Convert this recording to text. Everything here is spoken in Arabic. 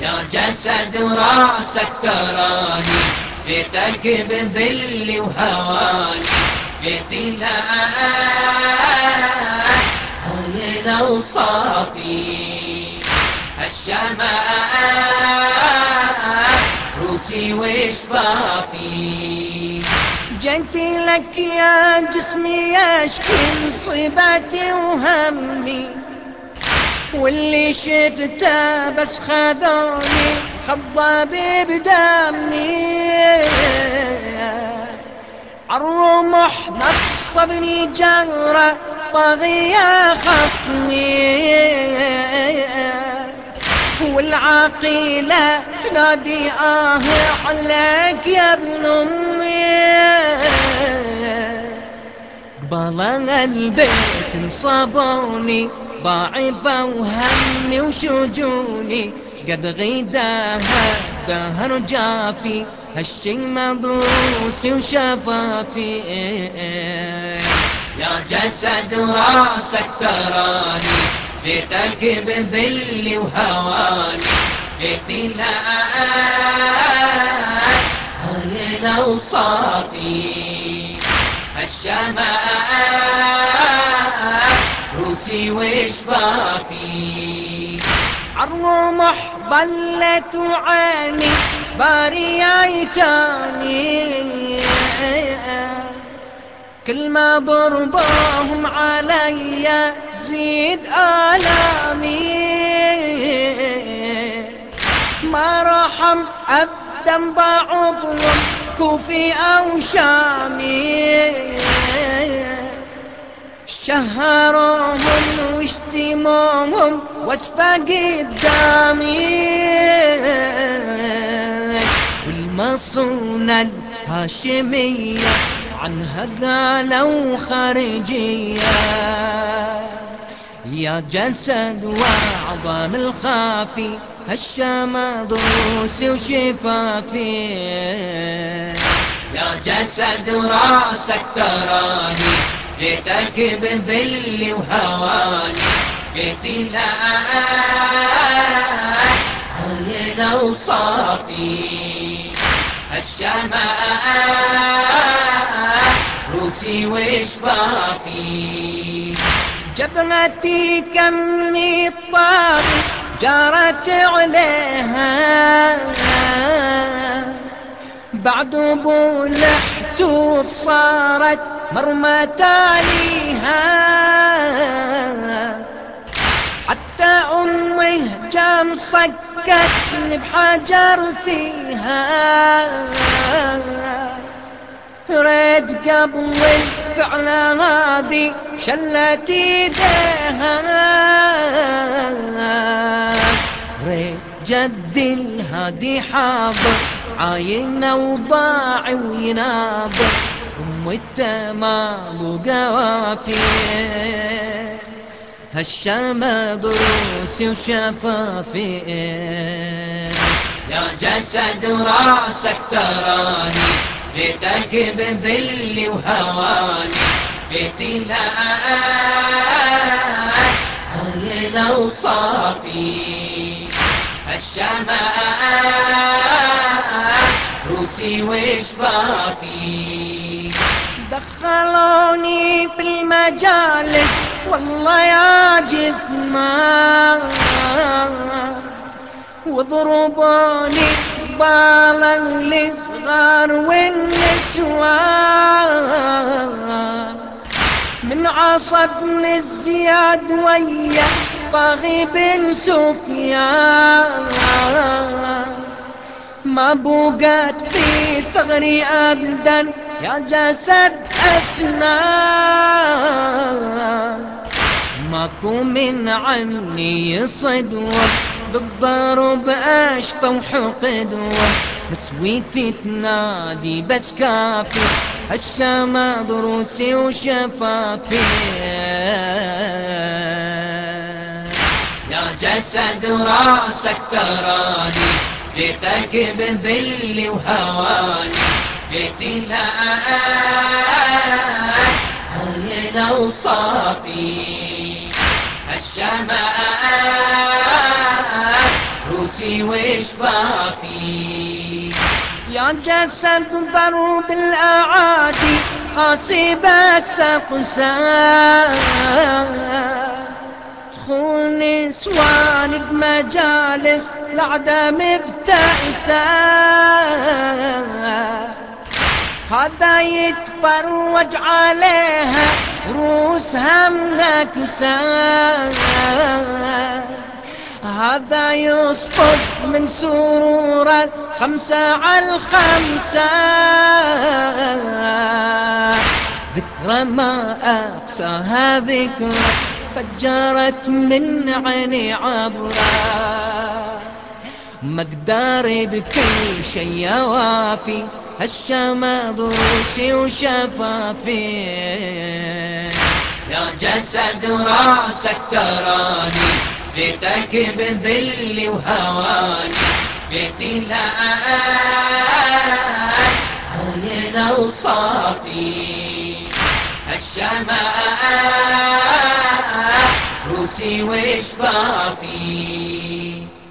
يا جسد راسك تراني بيتك بذل وهواني جيت لك هاي اوصافي الشمال روسي وشبابي جيت لك يا جسمي يشكي مصيبتي وهمي واللي شفته بس خذوني خضابي بدمي عالرمح نصبني جرة طاغية خصمي والعقيلة تنادي عليك يا ابن امي قبل البيت انصابوني ضاعفة وهمي وشجوني قد غيداها دهر جافي هالشي مضروسي وشفافي يا جسد راسك تراني بيتك بذل وهواني جيت لك هاي اوصافي الشمال روسي وشبابي عالرمح ظلت وعيني بارية يتاني كل ما ضربهم علي زيد آلامي ما رحم أبدا بعضهم كوفي أو شامي شهروهم واشتموهم واسفة قدامي والمصونة الهاشمية عنها قالوا خارجية يا جسد وعظام الخافي هالشام ضروسي وشفافي يا جسد راسك تراني جيتك بذل وهواني جيت لك هاي اوصافي الشمال روسي وشبابي جبهتي كمي الطاغي جارت عليها بعد بولحتوف صارت مرمى تاليها حتى أمي جام صكتني بحجر فيها ريد قبل الفعل هذه شلت ايديها ريد جدي الهادي حاضر عاينه وضاع ويناظر أم التمام وقوافي هالشام ضروسي وشفافي يا جسد راسك تراني جيتك بذل وهواني جيت لك هاي اوصافي الشمال روسي وشبابي دخلوني في المجالس والله يا جثمان وضربوني بالا للصغار والنسوان من عصبني الزياد ويا طاغي بن سفيان ما بوقت في ثغري أبدا يا جسد أسنان ماكو من عني صدوة بالضرب أشفى وحقدوة نسويتي تنادي بس كافي هالشام ضروسي وشفافي يا جسد راسك تراني جيتك بذل وهواني جيت لك هاي اوصافي الشمال روسي وشباطي. يا جسد ضرب الأعادي حاسب السقسام، تخون نسوان بمجالس العدم بتأسى، هذا يتفرج عليها روسها منكسة، هذا يسقط من سرورة 5 على 5، ذكرى ما أقساها ذكرى فجرت من عيني عبرة، مقداري بكل شي يوافي هالشمع ضروسي وشفافي. يا جسد راسك تراني جيتك بذلي وهواني، جيتي لك عين وصافي هالشمع روسي وشباطي.